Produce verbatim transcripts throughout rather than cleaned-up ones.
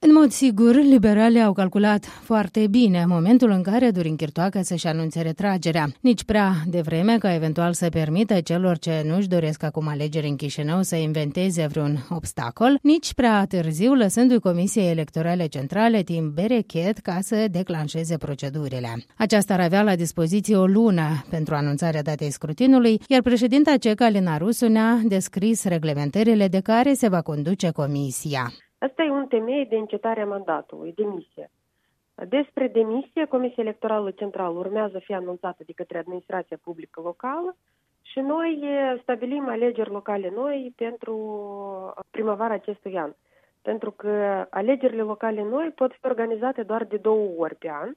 În mod sigur, liberalii au calculat foarte bine momentul în care Dorin Chirtoacă să-și anunțe retragerea. Nici prea devreme ca eventual să permită celor ce nu-și doresc acum alegeri în Chișinău să inventeze vreun obstacol, nici prea târziu lăsându-i Comisiei Electorale Centrale timp berechet ca să declanșeze procedurile. Aceasta ar avea la dispoziție o lună pentru anunțarea datei scrutinului, iar președinta cecă Alina Rusu ne-a descris reglementările de care se va conduce comisia. Asta e un temei de încetare a mandatului, demisie. Despre demisie, Comisia Electorală Centrală urmează să fie anunțată de către Administrația Publică Locală și noi stabilim alegeri locale noi pentru primăvara acestui an. Pentru că alegerile locale noi pot fi organizate doar de două ori pe an.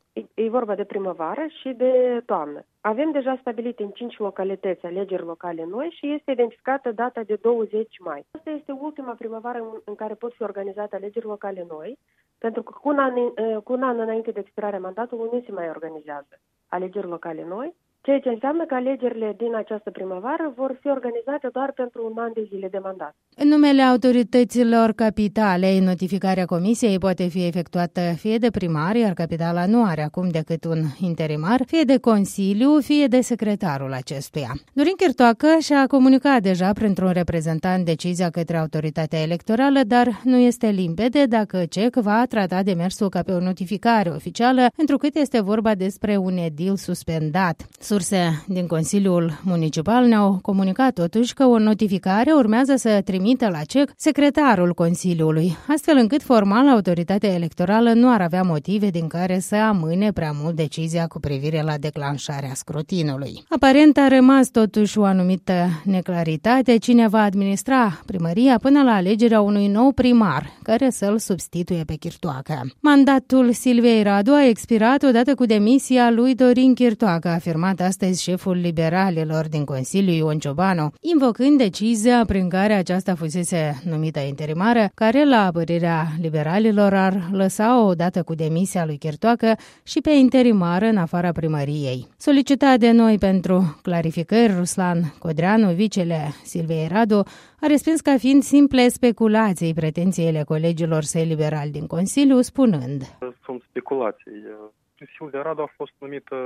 E vorba de primăvară și de toamnă. Avem deja stabilit în cinci localități alegeri locale noi și este identificată data de douăzeci mai. Asta este ultima primăvară în care pot fi organizate alegeri locale noi, pentru că cu un an, cu un an înainte de expirarea mandatului nu se mai organizează alegeri locale noi, ceea ce înseamnă că alegerile din această primăvară vor fi organizate doar pentru un an de zile de mandat. În numele autorităților capitale, notificarea comisiei poate fi efectuată fie de primar, iar capitala nu are acum decât un interimar, fie de consiliu, fie de secretarul acestuia. Dorin Chirtoacă și-a comunicat deja printr-un reprezentant decizia către autoritatea electorală, dar nu este limpede dacă C E C va trata demersul ca pe o notificare oficială, întrucât este vorba despre un edil suspendat. Surse din Consiliul Municipal ne-au comunicat totuși că o notificare urmează să trimită la C E C secretarul Consiliului, astfel încât formal autoritatea electorală nu ar avea motive din care să amâne prea mult decizia cu privire la declanșarea scrutinului. Aparent a rămas totuși o anumită neclaritate cine va administra primăria până la alegerea unui nou primar, care să-l substituie pe Chirtoacă. Mandatul Silviei Radu a expirat odată cu demisia lui Dorin Chirtoacă, a afirmat astăzi șeful liberalilor din Consiliu, Ion Ciobanu, invocând decizia prin care aceasta fusese numită interimară, care, la părerea liberalilor, ar lăsa odată cu demisia lui Chirtoacă și pe interimară în afara primăriei. Solicitat de noi pentru clarificări, Ruslan Codreanu, vicele Silviei Radu, a respins ca fiind simple speculații pretențiile colegilor săi liberali din Consiliu, spunând: Sunt speculații. Silvia Radu a fost numită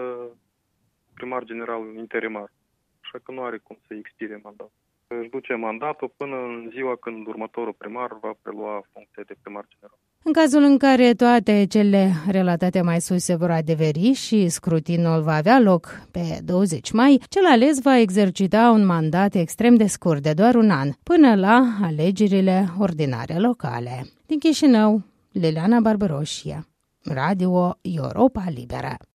primar general interimar, așa că nu are cum să expire mandatul. Își duce mandatul până în ziua când următorul primar va prelua funcția de primar general. În cazul în care toate cele relatate mai sus se vor adeveri și scrutinul va avea loc pe douăzeci mai, cel ales va exercita un mandat extrem de scurt, de doar un an, până la alegerile ordinare locale. Din Chișinău, Liliana Barbaroșie, Radio Europa Liberă.